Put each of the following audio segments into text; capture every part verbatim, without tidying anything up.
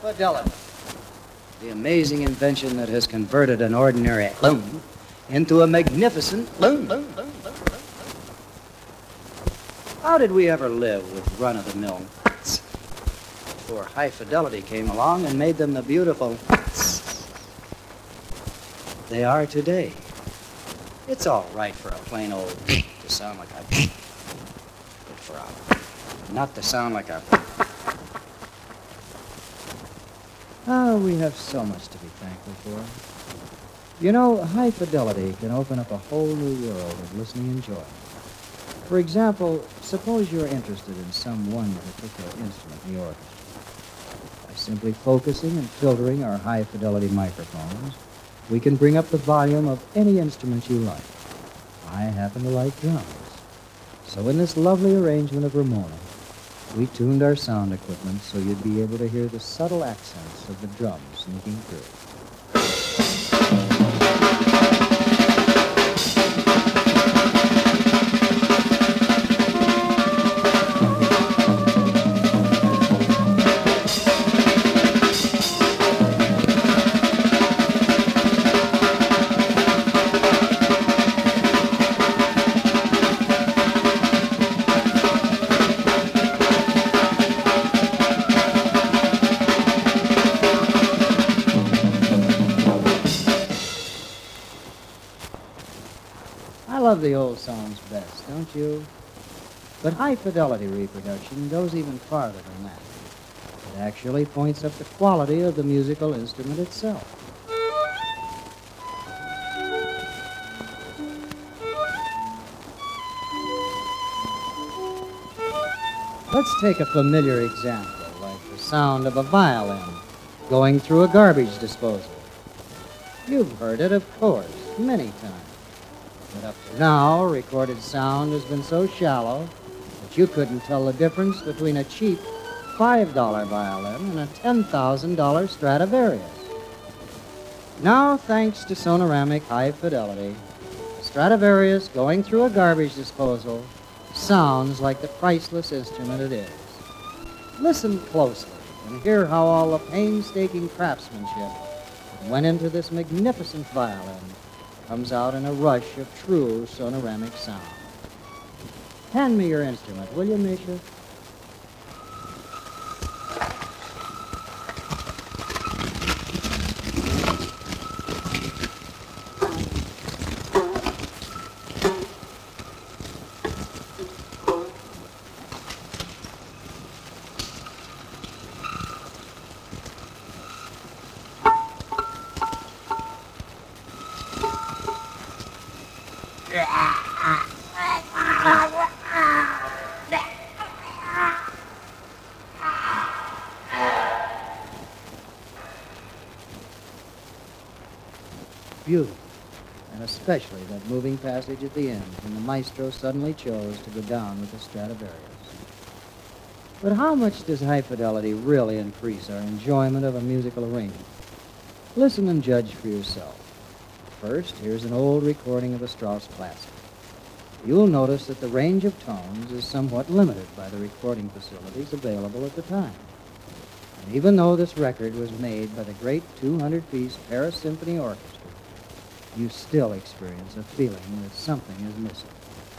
fidelity. The amazing invention that has converted an ordinary loom into a magnificent loom. How did we ever live with run-of-the-mill nuts before high fidelity came along and made them the beautiful nuts they are today? It's all right for a plain old to sound like a but for a not to sound like a. Oh, we have so much to be thankful for. You know, high fidelity can open up a whole new world of listening enjoyment. For example, suppose you're interested in some one particular instrument in the orchestra. By simply focusing and filtering our high fidelity microphones, we can bring up the volume of any instrument you like. I happen to like drums. So in this lovely arrangement of Ramona, we tuned our sound equipment so you'd be able to hear the subtle accents of the drums sneaking through. I love the old songs best, don't you? But high-fidelity reproduction goes even farther than that. It actually points up the quality of the musical instrument itself. Let's take a familiar example, like the sound of a violin going through a garbage disposal. You've heard it, of course, many times. But up to now, recorded sound has been so shallow that you couldn't tell the difference between a cheap five dollar violin and a ten thousand dollar Stradivarius. Now, thanks to Sonoramic High Fidelity, the Stradivarius going through a garbage disposal sounds like the priceless instrument it is. Listen closely and hear how all the painstaking craftsmanship that went into this magnificent violin comes out in a rush of true sonoramic sound. Hand me your instrument, will you, Misha? Beautiful, and especially that moving passage at the end when the maestro suddenly chose to go down with the Stradivarius. But how much does high fidelity really increase our enjoyment of a musical arrangement? Listen and judge for yourself. First, here's an old recording of a Strauss classic. You'll notice that the range of tones is somewhat limited by the recording facilities available at the time. And even though this record was made by the great two hundred piece Paris Symphony Orchestra, you still experience a feeling that something is missing.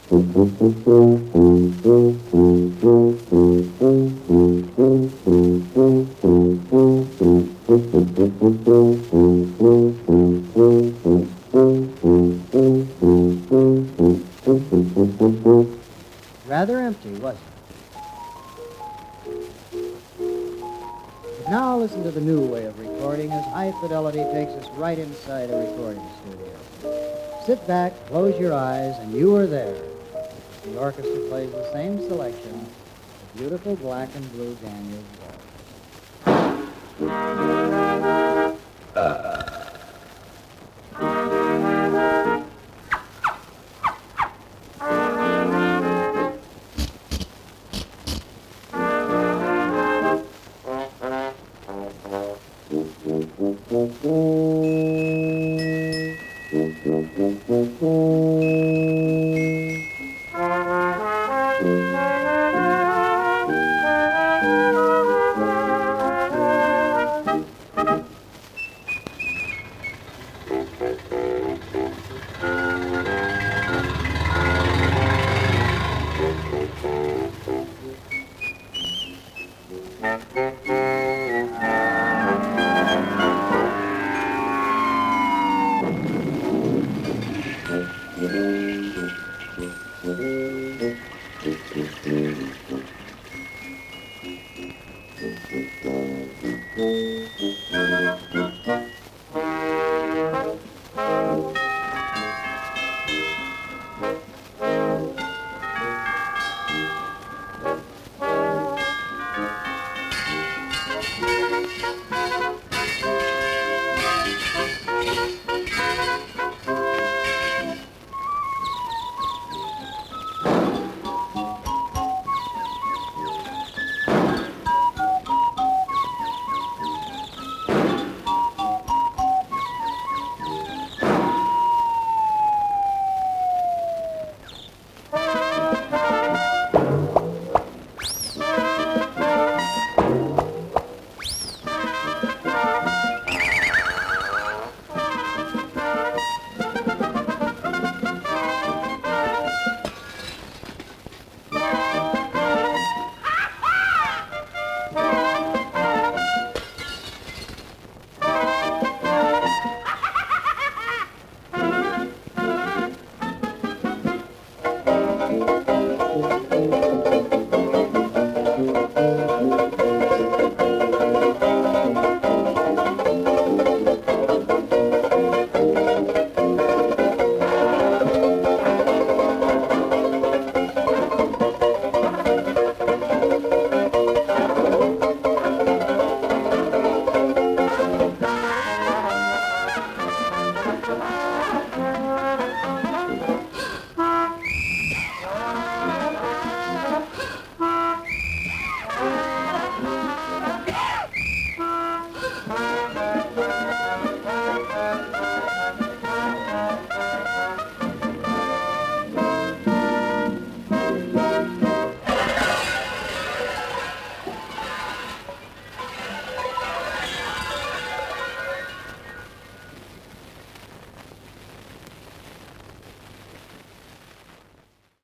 Rather empty, wasn't it? But now listen to the new way of recording as high fidelity takes us right inside a recording studio. Sit back, close your eyes, and you are there. The orchestra plays the same selection, the beautiful black and blue Daniel's Waltz. Uh.